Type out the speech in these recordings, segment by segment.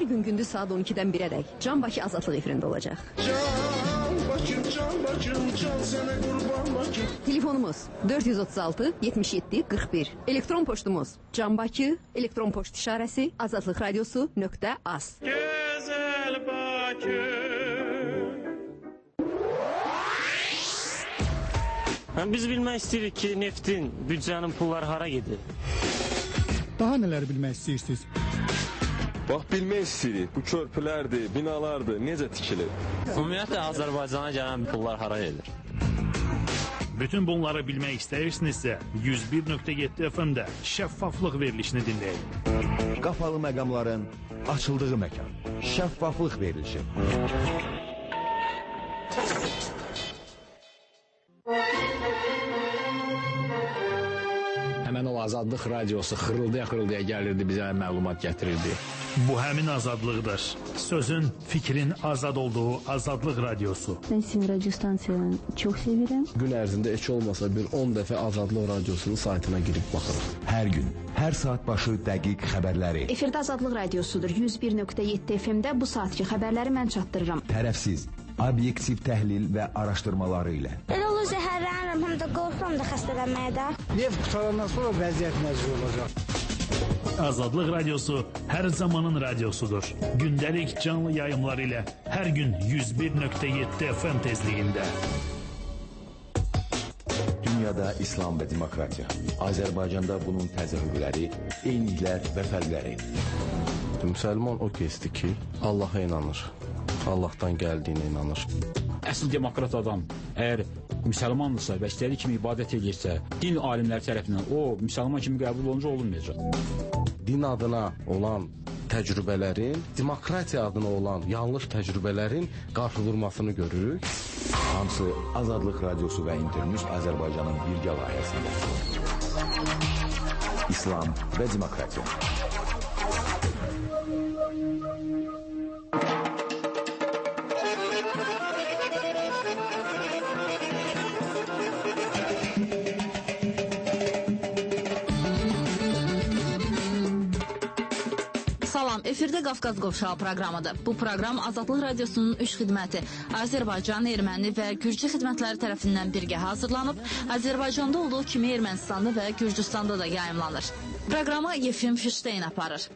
Hər gün gündüz saat 12-dən 1-ədək Can Bakı Azadlıq efirində olacaq. Can Bakım, can Bakım, can sənə qurban Bakım. Telefonumuz 436 77 41. Elektron poçtumuz canbakı, elektron poçt işarəsi, azadlıqradiosu.az. Gözəl Bakı. Biz bilmək istəyirik ki, neftin, büdcənin pulları hara gedir? Daha nələr bilmək istəyirsiniz? Bax, bilmək istəyirik, bu körpülərdir, binalardır, necə tikilir? Ümumiyyətlə, Azərbaycana gələn pullar hara gedir? Bütün bunları bilmək istəyirsinizsə, 101.7 FM-də şəffaflıq verilişini dinləyin. Qapalı məqamların açıldığı məkan. Şəffaflıq verilişi. Həmən o Azadlıq radiosu xırıldaya gəlirdi, bizə məlumat gətirirdi. Bu həmin azadlıqdır. Sözün, fikrin azad olduğu Azadlıq radiosu. Ben sizin radyo stansiyanı çok severim. Gün ərzində heç olmasa bir 10 dəfə Azadlıq radiosunun saytına girib baxırıq. Hər gün, hər saat başı dəqiq xəbərləri. Efirdə Azadlıq radiosudur. 101.7 FM-də bu saatki xəbərləri mən çatdırıram. Tərəfsiz, obyektiv təhlil və araşdırmaları ilə. Elə olur zəhərlənirəm, həm də qorxuram da xəstələnməyə də. Neft qutarandan sonra vəziyyət nəzir olacaq. Azadlıq radiosu hər zamanın radiosudur. Gündəlik canlı yayımlar ilə hər gün 101.7 FM tezliyində. Dünyada İslam və demokratiya. Azərbaycanda bunun təzahürləri, eyniliklər və fərqləri. Müsəlman o kəsdir ki, Allaha inanır. Allahdan gəldiyinə inanır. Əsl demokrat adam əgər müsəlmandırsa və istədiyi kimi ibadət edirsə, din alimləri tərəfindən o müsəlman kimi qəbul olunca olunmayacaq. Din adına olan təcrübələrin, demokratiya adına olan yanlış təcrübələrin qarşı durmasını görürük. Hamısı Azadlıq radiosu və İnternews Azərbaycanın birgə layihəsində. İslam və demokratiya. Efirdə Qafqaz Qovşağı proqramıdır. Bu proqram Azadlıq radiosunun 3 xidməti Azərbaycan, Erməni və Gürcü xidmətləri tərəfindən birgə hazırlanıb, Azərbaycanda olduğu kimi Ermənistanda və Gürcüstanda da yayımlanır. Proqramı Yefim Fişteyn aparır.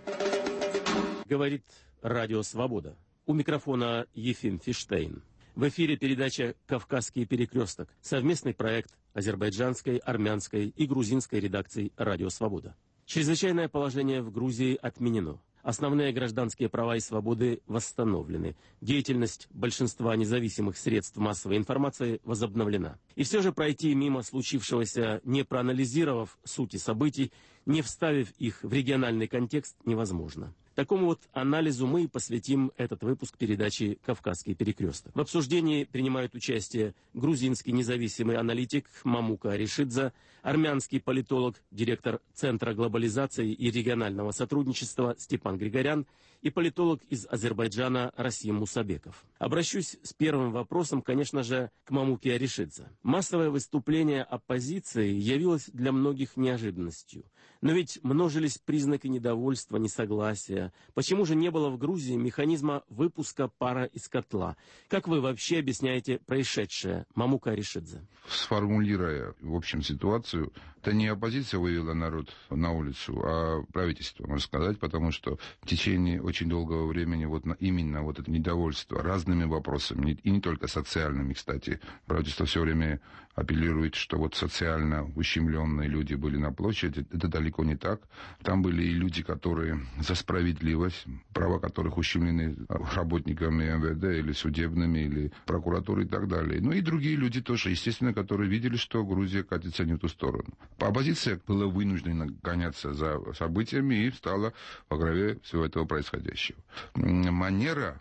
Говорит Радио Свобода. У микрофона Ефим Фиштейн. В эфире передача «Кавказский перекресток», совместный проект азербайджанской, армянской и грузинской редакций «Радио Свобода». Чрезвычайное положение в Грузии отменено. Основные гражданские права и свободы восстановлены. Деятельность большинства независимых средств массовой информации возобновлена. И все же пройти мимо случившегося, не проанализировав сути событий, не вставив их в региональный контекст, невозможно. Такому вот анализу мы и посвятим этот выпуск передачи «Кавказский перекресток». В обсуждении принимают участие грузинский независимый аналитик Мамука Аришидзе, армянский политолог, директор Центра глобализации и регионального сотрудничества Степан Григорян и политолог из Азербайджана Расим Мусабеков. Обращусь с первым вопросом, конечно же, к Мамуке Аришидзе. Массовое выступление оппозиции явилось для многих неожиданностью. Но ведь множились признаки недовольства, несогласия. Почему же не было в Грузии механизма выпуска пара из котла? Как вы вообще объясняете происшедшее, Мамука Аришидзе? Сформулируя, в общем, ситуацию, это не оппозиция вывела народ на улицу, а правительство, можно сказать, потому что в течение очень долгого времени именно это недовольство разными вопросами, и не только социальными, кстати. Правительство все время апеллирует, что социально ущемленные люди были на площади. Это далеко не так. Там были и люди, которые за справедливость, права которых ущемлены работниками МВД или судебными, или прокуратурой и так далее. Ну и другие люди тоже, естественно, которые видели, что Грузия катится не в ту сторону. Оппозиция была вынуждена гоняться за событиями и встала во главе всего этого происходящего. Манера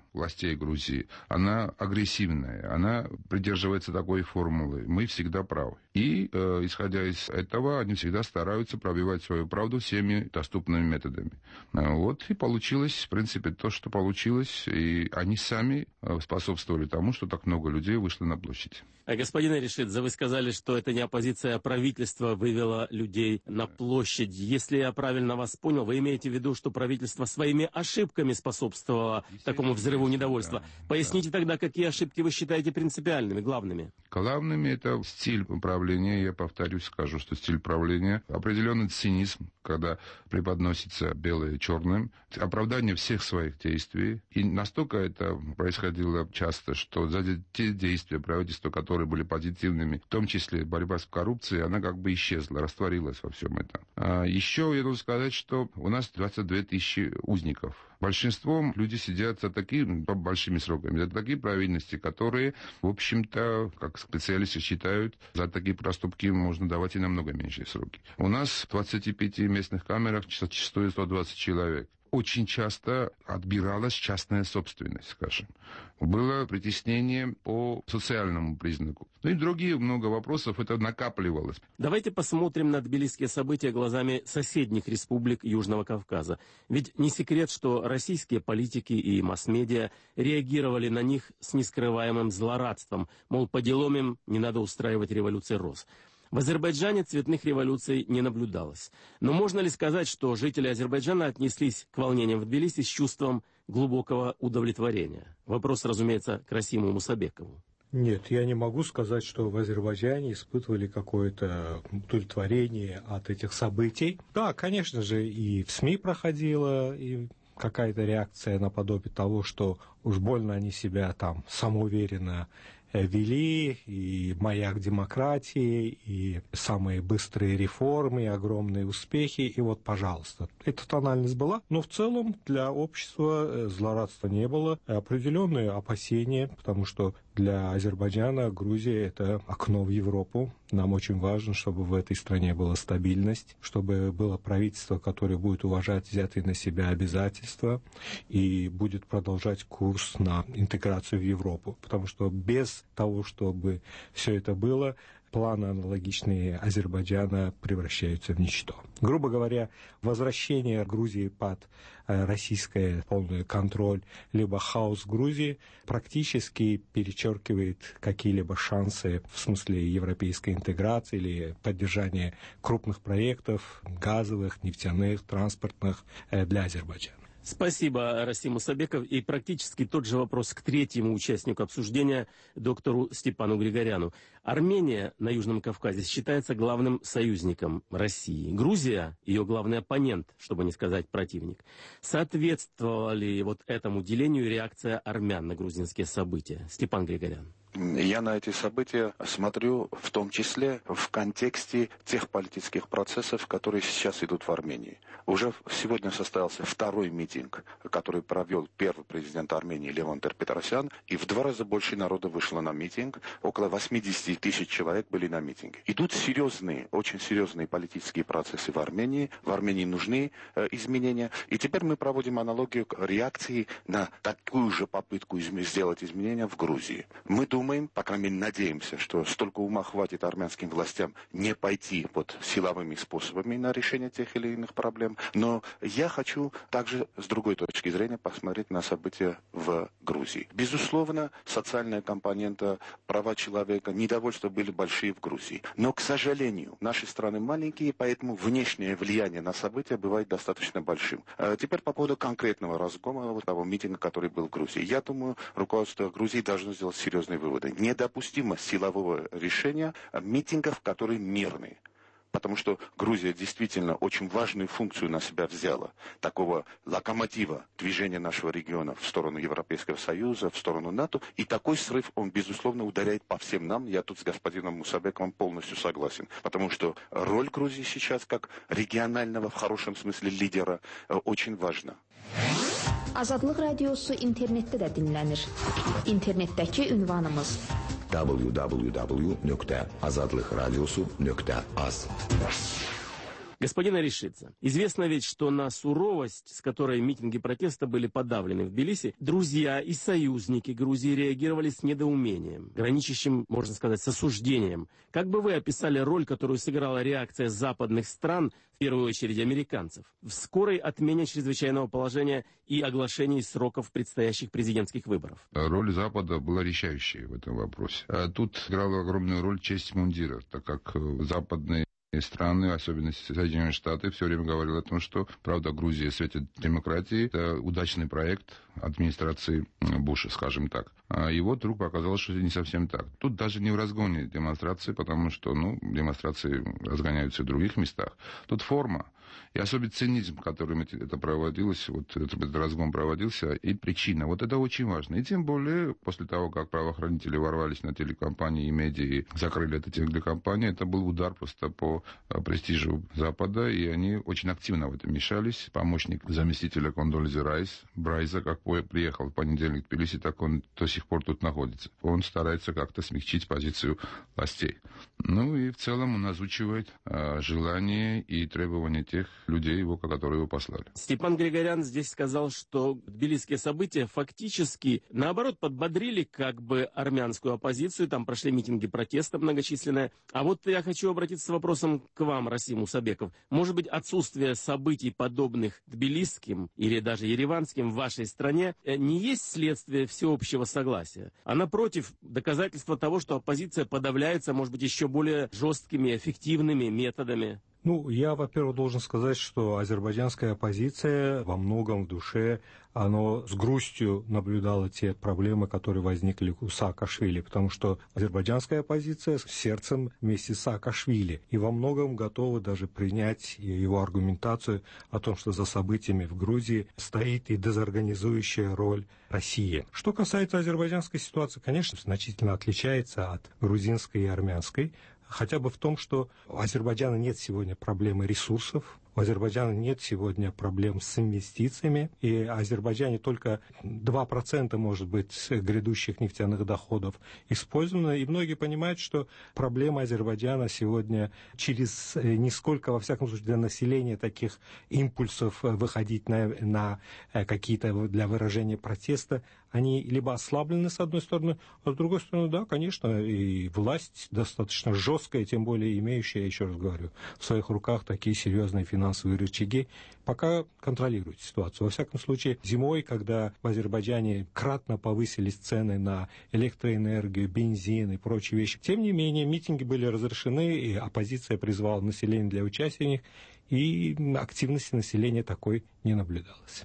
властей Грузии, она агрессивная, она придерживается такой формулы: мы всегда правы. И, исходя из этого, они всегда стараются пробивать свою правду всеми доступными методами. Вот и получилось, в принципе, то, что получилось, и они сами способствовали тому, что так много людей вышло на площадь. Господин Эришидзе, вы сказали, что это не оппозиция, а правительство вывело людей на площадь. Если я правильно вас понял, вы имеете в виду, что правительство своими ошибками способствовало такому взрыву недовольства. Поясните тогда, какие ошибки вы считаете принципиальными, главными? Главными это стиль управления. Я повторюсь, скажу, что стиль управления, определенный цинизм, когда преподносится белое черным, оправдание всех своих действий. И настолько это происходило часто, что за те действия правительства, которые были позитивными, в том числе борьба с коррупцией, она как бы исчезла, растворилась во всем этом. Еще я должен сказать, что у нас 22 тысячи узников. Большинством люди сидят за такими большими сроками, за такие провинности, которые, в общем-то, как специалисты считают, за такие проступки можно давать и намного меньшие сроки. У нас в 25 местных камерах зачастую 120 человек. Очень часто отбиралась частная собственность, скажем. Было притеснение по социальному признаку. Ну и другие много вопросов, это накапливалось. Давайте посмотрим на тбилисские события глазами соседних республик Южного Кавказа. Ведь не секрет, что российские политики и масс-медиа реагировали на них с нескрываемым злорадством. Мол, по делам им не надо устраивать революции роз. В Азербайджане цветных революций не наблюдалось. Но можно ли сказать, что жители Азербайджана отнеслись к волнениям в Тбилиси с чувством глубокого удовлетворения? Вопрос, разумеется, к Расиму Мусабекову. Нет, я не могу сказать, что в Азербайджане испытывали какое-то удовлетворение от этих событий. Да, конечно же, и в СМИ проходила и какая-то реакция наподобие того, что уж больно они себя там самоуверенно вели, и маяк демократии, и самые быстрые реформы, и огромные успехи, и вот, пожалуйста. Эта тональность была, но в целом для общества злорадства не было. Определенные опасения, потому что для Азербайджана Грузия – это окно в Европу. Нам очень важно, чтобы в этой стране была стабильность, чтобы было правительство, которое будет уважать взятые на себя обязательства и будет продолжать курс на интеграцию в Европу. Потому что без того, чтобы все это было, планы аналогичные Азербайджана превращаются в ничто. Грубо говоря, возвращение Грузии под российский полный контроль, либо хаос Грузии практически перечеркивает какие-либо шансы в смысле европейской интеграции или поддержания крупных проектов газовых, нефтяных, транспортных для Азербайджана. Спасибо, Расим Мусабеков. И практически тот же вопрос к третьему участнику обсуждения, доктору Степану Григоряну. Армения на Южном Кавказе считается главным союзником России. Грузия – ее главный оппонент, чтобы не сказать противник. Соответствовала ли вот этому делению реакция армян на грузинские события? Степан Григорян. Я на эти события смотрю в том числе в контексте тех политических процессов, которые сейчас идут в Армении. Уже сегодня состоялся второй митинг, который провел первый президент Армении Левон Тер-Петросян, и в 2 раза больше народа вышло на митинг, около 80 тысяч человек были на митинге. Идут серьезные, очень серьезные политические процессы в Армении. В Армении нужны изменения. И теперь мы проводим аналогию к реакции на такую же попытку сделать изменения в Грузии. Мы думаем, по крайней мере, надеемся, что столько ума хватит армянским властям не пойти под силовыми способами на решение тех или иных проблем. Но я хочу также с другой точки зрения посмотреть на события в Грузии. Безусловно, социальная компонента, права человека, недовольства были большие в Грузии. Но, к сожалению, наши страны маленькие, поэтому внешнее влияние на события бывает достаточно большим. Теперь по поводу конкретного разгона вот того митинга, который был в Грузии. Я думаю, руководство Грузии должно сделать серьезные выводы. Недопустимо силового решения митингов, которые мирные. Потому что Грузия действительно очень важную функцию на себя взяла. Такого локомотива движения нашего региона в сторону Европейского Союза, в сторону НАТО. И такой срыв, он, безусловно, ударяет по всем нам. Я тут с господином Мусабековым полностью согласен. Потому что роль Грузии сейчас, как регионального, в хорошем смысле, лидера, очень важна. Azadlıq Radiosu internetdə də dinlənir. İnternetdəki ünvanımız www.azadlıqradiosu.az Господин Аришидзе, известно ведь, что на суровость, с которой митинги протеста были подавлены в Тбилиси, друзья и союзники Грузии реагировали с недоумением, граничащим, можно сказать, с осуждением. Как бы вы описали роль, которую сыграла реакция западных стран, в первую очередь американцев, в скорой отмене чрезвычайного положения и оглашении сроков предстоящих президентских выборов? Роль Запада была решающей в этом вопросе. Тут играла огромную роль честь мундира, так как западные страны, особенно Соединенные Штаты, все время говорили о том, что, правда, Грузия светит демократии. Это удачный проект администрации Буша, скажем так. И вот вдруг оказалось, что это не совсем так. Тут даже не в разгоне демонстрации, потому что, демонстрации разгоняются в других местах. Тут форма. И особенно цинизм, которым это проводилось, вот этот разгон проводился, и причина. Вот это очень важно. И тем более, после того, как правоохранители ворвались на телекомпании и медиа и закрыли эту телекомпанию, это был удар просто по престижу Запада, и они очень активно в этом мешались. Помощник заместителя Кондолизы Брайза, как приехал в понедельник в Тбилиси, так он до сих пор тут находится. Он старается как-то смягчить позицию властей. И в целом он озвучивает желания и требования тех людей, которые его послали. Степан Григорян здесь сказал, что тбилисские события фактически, наоборот, подбодрили как бы армянскую оппозицию, там прошли митинги протеста многочисленные. А вот я хочу обратиться с вопросом к вам, Расим Усабеков. Может быть, отсутствие событий, подобных тбилисским или даже ереванским в вашей стране, не есть следствие всеобщего согласия, а напротив, доказательство того, что оппозиция подавляется, может быть, еще более жесткими, эффективными методами? Я, во-первых, должен сказать, что азербайджанская оппозиция во многом в душе, она с грустью наблюдала те проблемы, которые возникли у Саакашвили, потому что азербайджанская оппозиция с сердцем вместе с Саакашвили и во многом готова даже принять его аргументацию о том, что за событиями в Грузии стоит и дезорганизующая роль России. Что касается азербайджанской ситуации, конечно, значительно отличается от грузинской и армянской, хотя бы в том, что у Азербайджана нет сегодня проблемы ресурсов, у Азербайджана нет сегодня проблем с инвестициями, и в Азербайджане только 2% может быть грядущих нефтяных доходов использовано, и многие понимают, что проблема Азербайджана сегодня через нисколько, во всяком случае, для населения таких импульсов выходить на какие-то для выражения протеста, они либо ослаблены с одной стороны, а с другой стороны, да, конечно, и власть достаточно жесткая, тем более имеющая, еще раз говорю, в своих руках такие серьезные финансовые рычаги, пока контролирует ситуацию. Во всяком случае, зимой, когда в Азербайджане кратно повысились цены на электроэнергию, бензин и прочие вещи, тем не менее, митинги были разрешены, и оппозиция призвала население для участия в них, и активности населения такой не наблюдалось.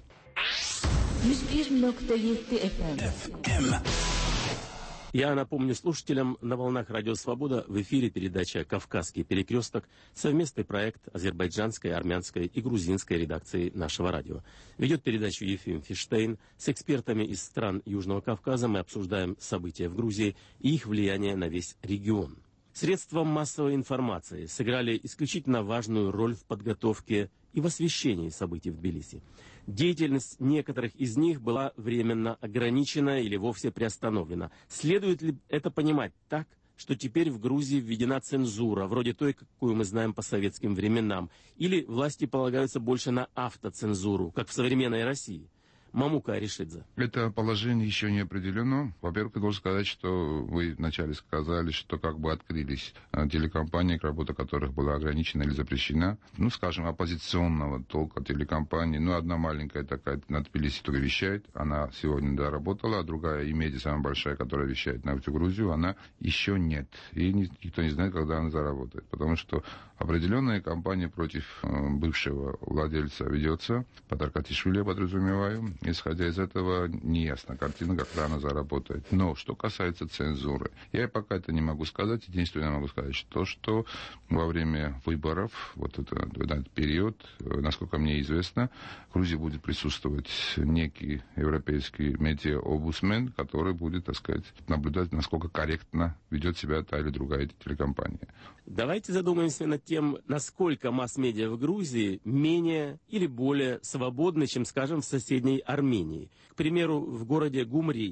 101.7 FM. Я напомню слушателям, на волнах Радио Свобода в эфире передача «Кавказский перекресток», совместный проект азербайджанской, армянской и грузинской редакции нашего радио. Ведет передачу Ефим Фиштейн. С экспертами из стран Южного Кавказа мы обсуждаем события в Грузии и их влияние на весь регион. Средства массовой информации сыграли исключительно важную роль в подготовке и в освещении событий в Тбилиси. Деятельность некоторых из них была временно ограничена или вовсе приостановлена. Следует ли это понимать так, что теперь в Грузии введена цензура, вроде той, какую мы знаем по советским временам, или власти полагаются больше на автоцензуру, как в современной России? Мамука Аришидзе. Это положение еще не определено. Во-первых, я должен сказать, что вы вначале сказали, что как бы открылись телекомпании, работа которых была ограничена или запрещена. Скажем, оппозиционного толка телекомпании. Одна маленькая такая на Тбилиси, которая вещает, она сегодня доработала, а другая, Имеди, самая большая, которая вещает на всю Грузию, она еще нет. И никто не знает, когда она заработает. Потому что определенная кампания против бывшего владельца ведется, Патаркатишвили, я подразумеваю. Исходя из этого, неясна картина, когда она заработает. Но что касается цензуры, я пока это не могу сказать. Единственное, я могу сказать, что во время выборов, вот этот период, насколько мне известно, в Грузии будет присутствовать некий европейский медиа-омбудсмен, который будет, так сказать, наблюдать, насколько корректно ведет себя та или другая телекомпания. Давайте задумаемся над тем, насколько масс-медиа в Грузии менее или более свободны, чем, скажем, в соседней Армении. К примеру, в городе Гумри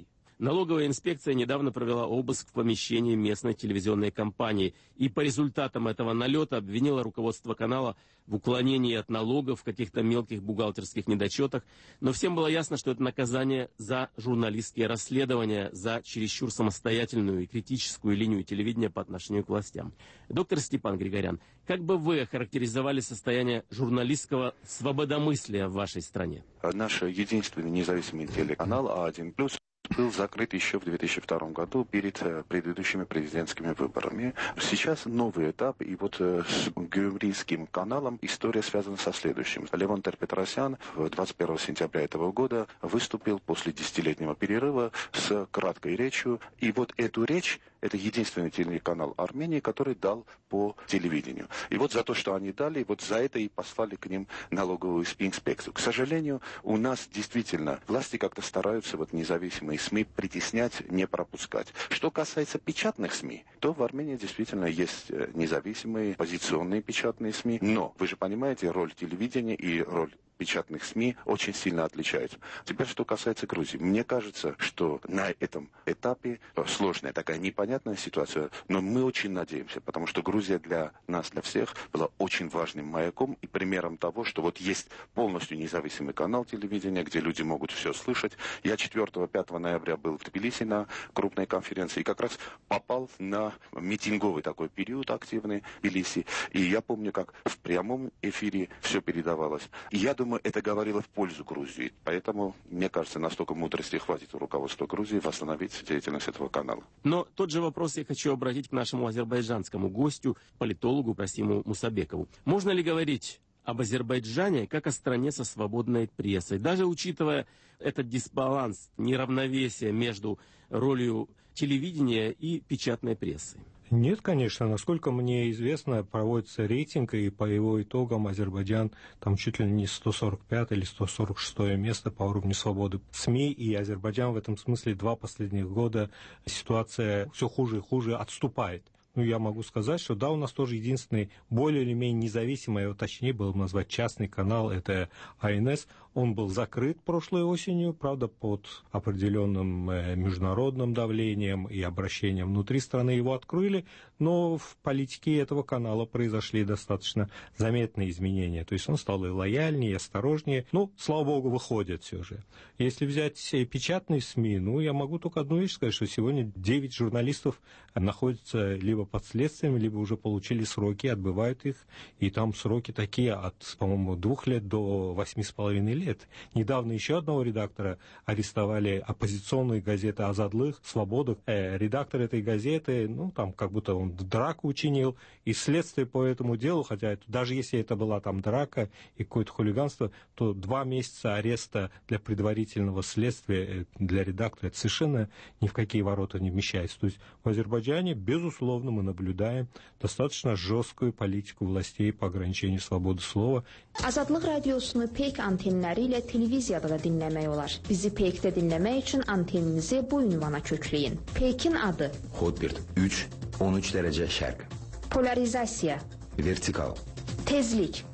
Налоговая инспекция недавно провела обыск в помещении местной телевизионной компании и по результатам этого налета обвинила руководство канала в уклонении от налогов, в каких-то мелких бухгалтерских недочетах. Но всем было ясно, что это наказание за журналистские расследования, за чересчур самостоятельную и критическую линию телевидения по отношению к властям. Доктор Степан Григорян, как бы вы охарактеризовали состояние журналистского свободомыслия в вашей стране? Наш единственный независимый телеканал А1+, был закрыт еще в 2002 году перед предыдущими президентскими выборами. Сейчас новый этап, и вот с Гюмрийским каналом история связана со следующим. Левон Тер-Петросян 21 сентября этого года выступил после десятилетнего перерыва с краткой речью, и вот эту речь это единственный телеканал Армении, который дал по телевидению. И вот за то, что они дали, вот за это и послали к ним налоговую инспекцию. К сожалению, у нас действительно власти как-то стараются вот независимые СМИ притеснять, не пропускать. Что касается печатных СМИ, то в Армении действительно есть независимые, позиционные печатные СМИ. Но, вы же понимаете, роль телевидения и роль печатных СМИ очень сильно отличаются. Теперь, что касается Грузии. Мне кажется, что на этом этапе сложная такая непонятная ситуация, но мы очень надеемся, потому что Грузия для нас, для всех, была очень важным маяком и примером того, что вот есть полностью независимый канал телевидения, где люди могут все слышать. Я 4-5 ноября был в Тбилиси на крупной конференции и как раз попал на митинговый такой период активный в Тбилиси. И я помню, как в прямом эфире все передавалось. И я думаю, это говорило в пользу Грузии. Поэтому, мне кажется, настолько мудрости хватит у руководства Грузии восстановить деятельность этого канала. Но тот же вопрос я хочу обратить к нашему азербайджанскому гостю, политологу Прасиму Мусабекову. Можно ли говорить об Азербайджане как о стране со свободной прессой, даже учитывая этот дисбаланс, неравновесие между ролью телевидения и печатной прессы? Нет, конечно. Насколько мне известно, проводится рейтинг, и по его итогам Азербайджан там чуть ли не 145 или 146 место по уровню свободы СМИ, и Азербайджан в этом смысле 2 последних года ситуация все хуже и хуже отступает. Ну, я могу сказать, что да, у нас тоже единственный более или менее независимый, его точнее было бы назвать частный канал, это АНС. Он был закрыт прошлой осенью, правда, под определенным международным давлением и обращением внутри страны его открыли, но в политике этого канала произошли достаточно заметные изменения. То есть он стал и лояльнее, и осторожнее. Ну, слава богу, выходит все же. Если взять печатные СМИ, ну, я могу только одну вещь сказать, что сегодня 9 журналистов находятся либо под следствием, либо уже получили сроки, отбывают их. И там сроки такие от, по-моему, 2 лет до 8,5 лет. Недавно еще одного редактора арестовали оппозиционной газеты «Азадлых», «Свобода». Редактор этой газеты, ну, там, как будто он драку учинил. И следствие по этому делу, хотя даже если это была там драка и какое-то хулиганство, то 2 месяца ареста для предварительного следствия для редактора это совершенно ни в какие ворота не вмещается. То есть в Азербайджане, безусловно, мы наблюдаем достаточно жесткую политику властей по ограничению свободы слова. Azadlıq radiosunu PEYK antenləri ilə televiziyada da dinləmək olar. Bizi PEYK-də dinləmək üçün anteninizi bu ünvana kökləyin. PEYK-in adı Hotbird 3, 13 dərəcə şərq. Polarizasiya. Vertikal. Tezlik.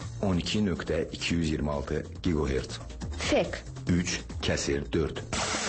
12.226 GHz. FEK. 3/4.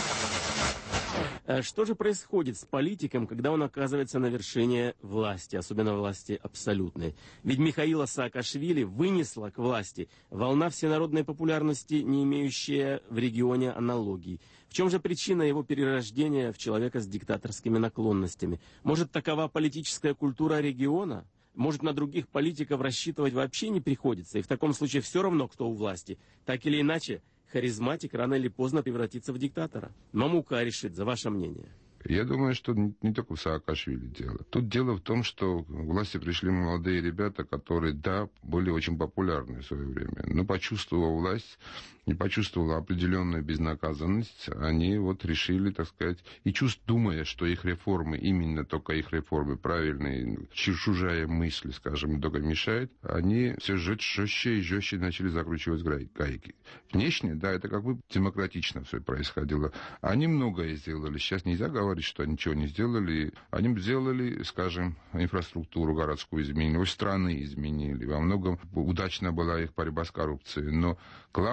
Что же происходит с политиком, когда он оказывается на вершине власти, особенно власти абсолютной? Ведь Михаила Саакашвили вынесла к власти волна всенародной популярности, не имеющая в регионе аналогий. В чем же причина его перерождения в человека с диктаторскими наклонностями? Может, такова политическая культура региона? Может, на других политиков рассчитывать вообще не приходится? И в таком случае все равно, кто у власти. Так или иначе, харизматик рано или поздно превратится в диктатора. Мамука Аришидзе, ваше мнение? Я думаю, что не только в Саакашвили дело. Тут дело в том, что к власти пришли молодые ребята, которые, да, были очень популярны в свое время, но почувствовав власть, не почувствовала определенную безнаказанность, они вот решили, так сказать, и думая, что их реформы, именно только их реформы правильные, чужая мысль, скажем, только мешает, они все жестче и жестче начали закручивать гайки. Внешне, да, это как бы демократично все происходило. Они многое сделали. Сейчас нельзя говорить, что ничего не сделали. Они сделали, скажем, инфраструктуру городскую изменили, страны изменили. Во многом удачна была их борьба с коррупцией. Но главный вопрос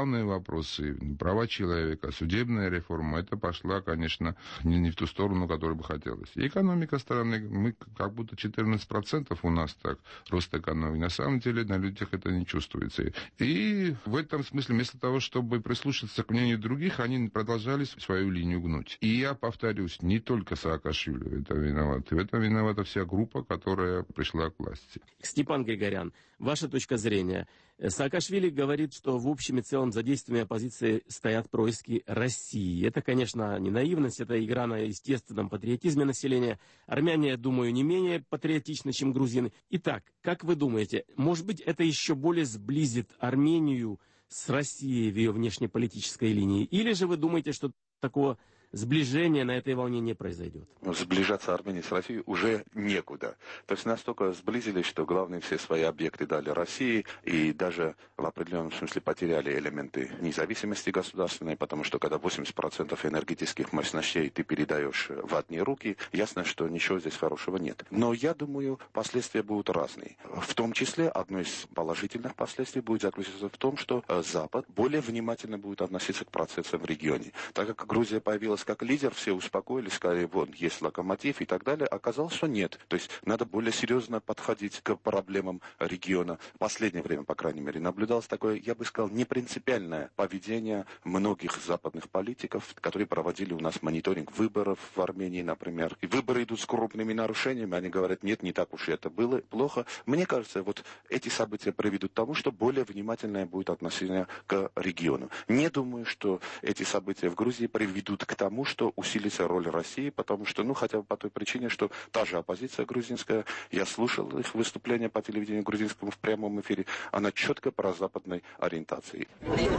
вопросы права человека, судебная реформа, это пошла, конечно, не в ту сторону, которую бы хотелось. И экономика страны, мы как будто 14% у нас так, рост экономики. На самом деле на людях это не чувствуется. И в этом смысле, вместо того, чтобы прислушаться к мнению других, они продолжали свою линию гнуть. И я повторюсь, не только Саакашвили в этом виноват. В этом виновата вся группа, которая пришла к власти. Степан Григорян, ваша точка зрения. Саакашвили говорит, что в общем и целом за действиями оппозиции стоят происки России. Это, конечно, не наивность, это игра на естественном патриотизме населения. Армяне, я думаю, не менее патриотичны, чем грузины. Итак, как вы думаете, может быть, это еще более сблизит Армению с Россией в ее внешнеполитической линии? Или же вы думаете, что такого сближение на этой волне не произойдет? Сближаться Армения с Россией уже некуда. То есть настолько сблизились, что главные все свои объекты дали России, и даже в определенном смысле потеряли элементы независимости государственной, потому что когда 80% энергетических мощностей ты передаешь в одни руки, ясно, что ничего здесь хорошего нет. Но я думаю, последствия будут разные. В том числе, одно из положительных последствий будет заключаться в том, что Запад более внимательно будет относиться к процессам в регионе. Так как Грузия появилась как лидер, все успокоились, сказали, вон, есть локомотив и так далее. Оказалось, что нет. То есть надо более серьезно подходить к проблемам региона. В последнее время, по крайней мере, наблюдалось такое, я бы сказал, непринципиальное поведение многих западных политиков, которые проводили у нас мониторинг выборов в Армении, например. И выборы идут с крупными нарушениями. Они говорят, нет, не так уж и это было плохо. Мне кажется, вот эти события приведут к тому, что более внимательное будет отношение к региону. Не думаю, что эти события в Грузии приведут к тому, что усилится роль России, потому что, хотя бы по той причине, что та же оппозиция грузинская, я слушал их выступления по телевидению грузинскому в прямом эфире, она четко прозападной ориентации.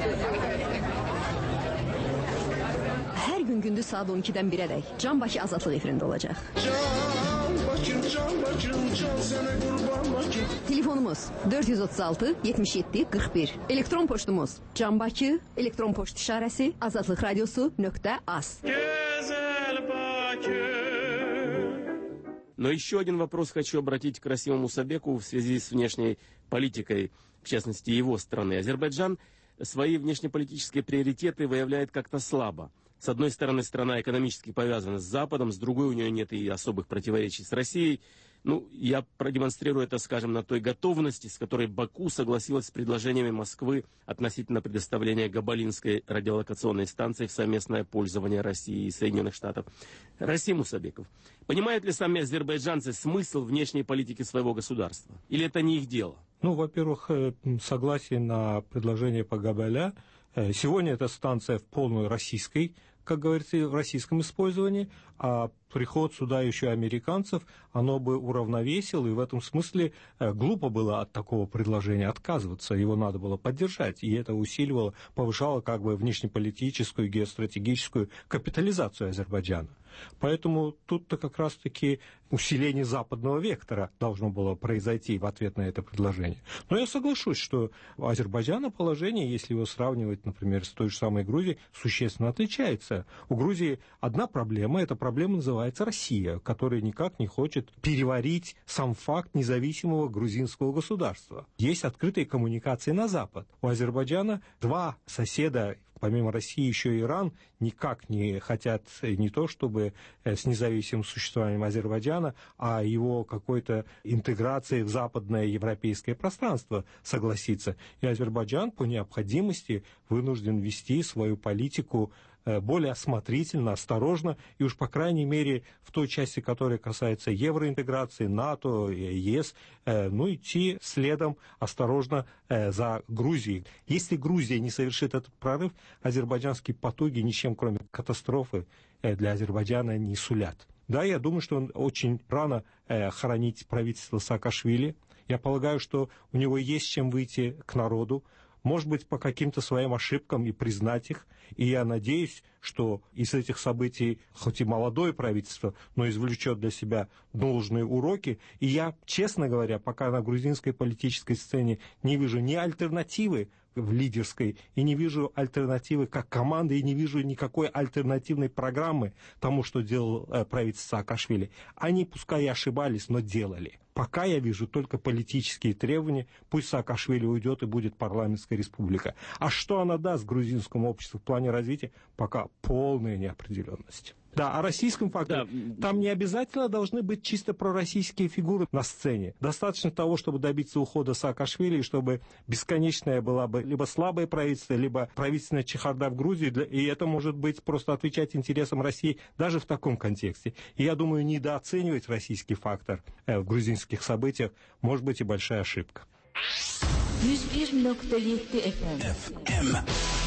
Hər gün gündüz saat 12-dən 1-ədək Can Bakı Azadlıq efirində olacaq. Telefonumuz 436 77 41. Elektron poçtumuz Can Bakı, elektron poçt işarəsi azadlıqradiosu.az. Но еще один вопрос хочу обратить к Расиму Мусабеку в связи с внешней политикой, в частности, его страны. Азербайджан свои внешнеполитические приоритеты выявляет как-то слабо. С одной стороны, страна экономически повязана с Западом, с другой у нее нет и особых противоречий с Россией. Я продемонстрирую это, скажем, на той готовности, с которой Баку согласилась с предложениями Москвы относительно предоставления Габалинской радиолокационной станции в совместное пользование России и Соединенных Штатов. Расим Мусабеков, понимают ли сами азербайджанцы смысл внешней политики своего государства? Или это не их дело? Во-первых, согласие на предложение по Габаля. Сегодня эта станция в полной российской, как говорится, в российском использовании, а приход сюда еще американцев, оно бы уравновесило, и в этом смысле глупо было от такого предложения отказываться, его надо было поддержать, и это усиливало, повышало внешнеполитическую, геостратегическую капитализацию Азербайджана. Поэтому тут-то как раз-таки усиление западного вектора должно было произойти в ответ на это предложение. Но я соглашусь, что у Азербайджана положение, если его сравнивать, например, с той же самой Грузией, существенно отличается. У Грузии одна проблема, эта проблема называется Россия, которая никак не хочет переварить сам факт независимого грузинского государства. Есть открытые коммуникации на Запад. У Азербайджана два соседа, помимо России еще и Иран, никак не хотят не то чтобы с независимым существованием Азербайджана, а его какой-то интеграцией в западное европейское пространство согласиться. И Азербайджан по необходимости вынужден вести свою политику более осмотрительно, осторожно, и уж, по крайней мере, в той части, которая касается евроинтеграции, НАТО, ЕС, идти следом осторожно за Грузией. Если Грузия не совершит этот прорыв, азербайджанские потуги ничем, кроме катастрофы, для Азербайджана не сулят. Да, я думаю, что он очень рано хоронить правительство Саакашвили. Я полагаю, что у него есть чем выйти к народу, может быть, по каким-то своим ошибкам и признать их. И я надеюсь, что из этих событий, хоть и молодое правительство, но извлечет для себя должные уроки. И я, честно говоря, пока на грузинской политической сцене не вижу ни альтернативы в лидерской, и не вижу альтернативы как команды, и не вижу никакой альтернативной программы тому, что делал правительство Саакашвили. Они, пускай и ошибались, но делали. Пока я вижу только политические требования, пусть Саакашвили уйдет и будет парламентская республика. А что она даст грузинскому обществу в плане развития, пока полная неопределенность. Да, о российском факторе. Да. Там не обязательно должны быть чисто пророссийские фигуры на сцене. Достаточно того, чтобы добиться ухода Саакашвили, и чтобы бесконечное было бы либо слабое правительство, либо правительственная чехарда в Грузии. И это может быть просто отвечать интересам России даже в таком контексте. И я думаю, недооценивать российский фактор в грузинских событиях может быть и большая ошибка. 101.7 FM.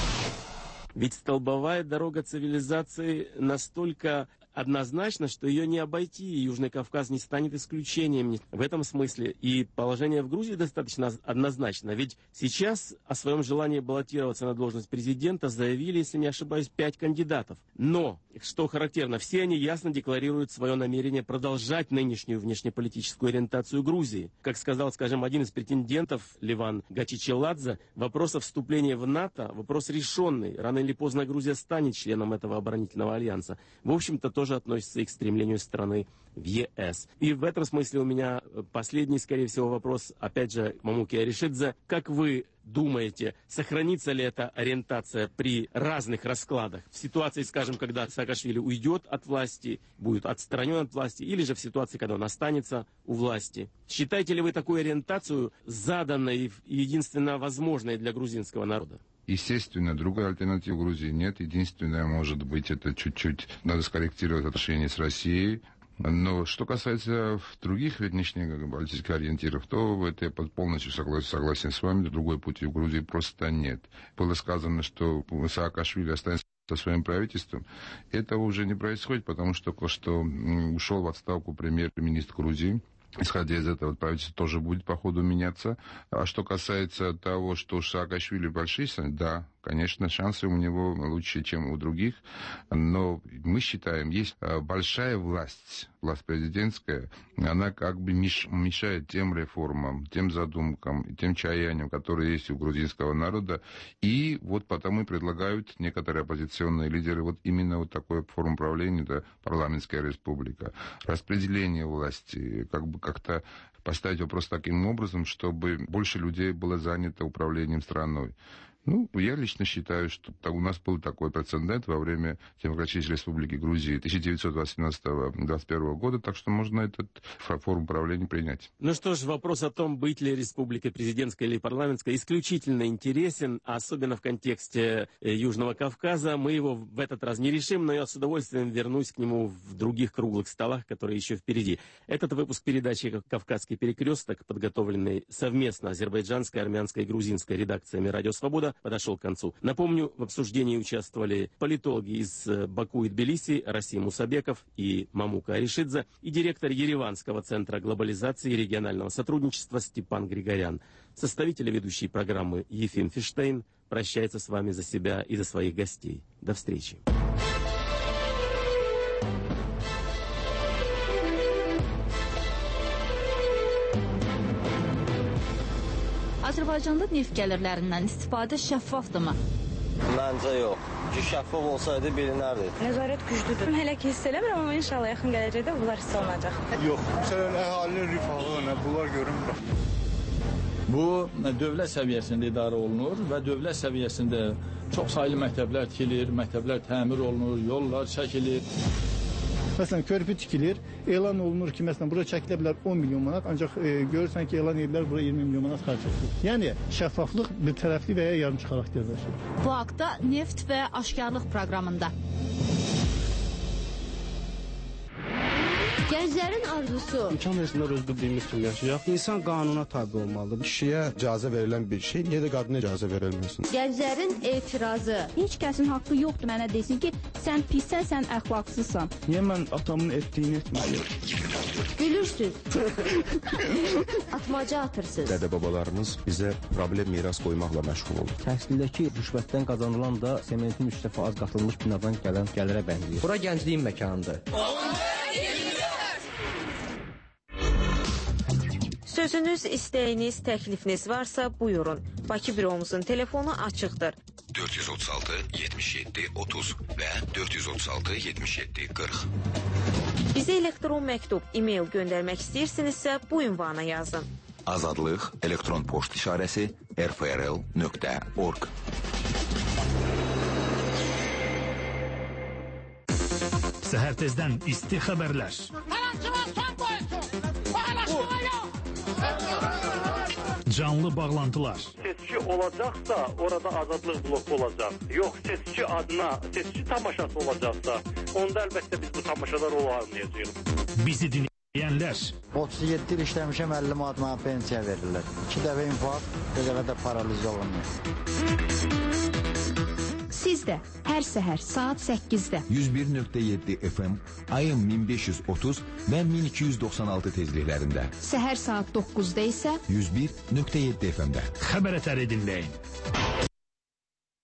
Ведь столбовая дорога цивилизации настолько однозначно, что ее не обойти, и Южный Кавказ не станет исключением в этом смысле. И положение в Грузии достаточно однозначно. Ведь сейчас о своем желании баллотироваться на должность президента заявили, если не ошибаюсь, 5 кандидатов. Но, что характерно, все они ясно декларируют свое намерение продолжать нынешнюю внешнеполитическую ориентацию Грузии. Как сказал, скажем, один из претендентов, Леван Гачичеладзе, вопрос о вступлении в НАТО – вопрос решенный. Рано или поздно Грузия станет членом этого оборонительного альянса. В общем-то, тоже относится и к стремлению страны в ЕС. И в этом смысле у меня последний, скорее всего, вопрос, опять же, Мамуки Аришидзе. Как вы думаете, сохранится ли эта ориентация при разных раскладах? В ситуации, скажем, когда Саакашвили уйдет от власти, будет отстранен от власти, или же в ситуации, когда он останется у власти? Считаете ли вы такую ориентацию заданной и единственно возможной для грузинского народа? Естественно, другой альтернативы в Грузии нет. Единственное, может быть, это чуть-чуть надо скорректировать отношения с Россией. Но что касается других внешнеполитических ориентиров, то это я полностью согласен с вами. Другой пути в Грузии просто нет. Было сказано, что Саакашвили останется со своим правительством. Этого уже не происходит, потому что только что ушел в отставку премьер-министр Грузии. Исходя из этого, правительство тоже будет по ходу меняться. А что касается того, что у Саакашвили большие, да, конечно, шансы у него лучше, чем у других. Но мы считаем, есть большая власть президентская, она как бы мешает тем реформам, тем задумкам, тем чаяниям, которые есть у грузинского народа. И вот потому и предлагают некоторые оппозиционные лидеры вот именно вот такой форму правления, это парламентская республика. Распределение власти, как-то поставить вопрос таким образом, чтобы больше людей было занято управлением страной. Ну, я лично считаю, что у нас был такой прецедент во время Демократической Республики Грузии 1918-1921 года, так что можно этот форму правления принять. Ну что ж, вопрос о том, быть ли республикой президентской или парламентской, исключительно интересен, особенно в контексте Южного Кавказа. Мы его в этот раз не решим, но я с удовольствием вернусь к нему в других круглых столах, которые еще впереди. Этот выпуск передачи «Кавказский перекресток», подготовленный совместно азербайджанской, армянской и грузинской редакциями «Радио Свобода», подошел к концу. Напомню, в обсуждении участвовали политологи из Баку и Тбилиси Расим Усабеков и Мамука Аришидзе и директор Ереванского центра глобализации и регионального сотрудничества Степан Григорян. Составитель и ведущий программы Ефим Фиштейн прощается с вами за себя и за своих гостей. До встречи. Azərbaycanda neft gəlirlərindən istifadə şəffafdırmı? Məncə yox. Ki şəffaf olsaydı bilinərdi. Nəzarət güclüdür. Hələ ki hiss eləmirəm, amma inşallah yaxın gələcəkdə bunlar hiss olunacaq. Yox, məsələn, əhalinin rifahı, bunlar görünmür. Bu, dövlət səviyyəsində idarə olunur və dövlət səviyyəsində çox saylı məktəblər tikilir, məktəblər təmir olunur, yollar çəkilir. Məsələn, körpü tikilir, elan olunur ki, məsələn, bura çəkilə bilər 10 milyon manat, ancaq görürsən ki, elan edirlər, bura 20 milyon manat xərc edilir. Yəni, şəffaflıq bir tərəfli və ya yarımçı xarakter daşıyır. Bu haqda Neft və Aşkarlıq proqramında. Gənclərin arzusu. İmkan versinlər öz bildiyimiz kimi yaşayaq. İnsan qanuna tabi olmalıdır. Kişiyə icazə verilən bir şey, niyə də qadına icazə verilməsin? Gənclərin etirazı. Heç kəsin haqqı yoxdur mənə desin ki, sən pissən, sən əxlaqsızsan. Niyə mən atamın etdiyini etməliyim? Gülürsüz. Atmaca atırsınız. Dədə-babalarımız bizə problem miras qoymaqla məşğul olur. Təhsildəki rüşvətdən qazanılan da sementin 3 dəfə az qatılmış binadan gələn gəlirə bənzəyir. Bura gəncliyin məkanıdır. Sözünüz, istəyiniz, təklifiniz varsa buyurun. Bakı büromuzun telefonu açıqdır. 436 77 30 və 436 77 40. Bizə elektron məktub, e-mail göndərmək istəyirsinizsə bu ünvana yazın. Azadlıq elektron poçt işarəsi rfrl.org. Səhər tezdən isti xəbərlər. Canlı bağlantılar. Seçki olacaqsa, orada azadlıq bloku olacaq. Yox, seçki adına, seçki tamaşası olacaqsa, onda əlbəttə biz bu tamaşalar olmayacağıq. Bizi dinləyənlər. 37 il işləmişəm, 50 manat mənə pensiya verirlər. 2 dəfə infarkt, bir dəfə də paraliz olunmuyor. Siz də hər səhər saat 8-də 101.7 FM, ayın 1530 və 1296 tezliklərində. Səhər saat 9-da isə 101.7 FM-də. Xəbər ətəri dinləyin.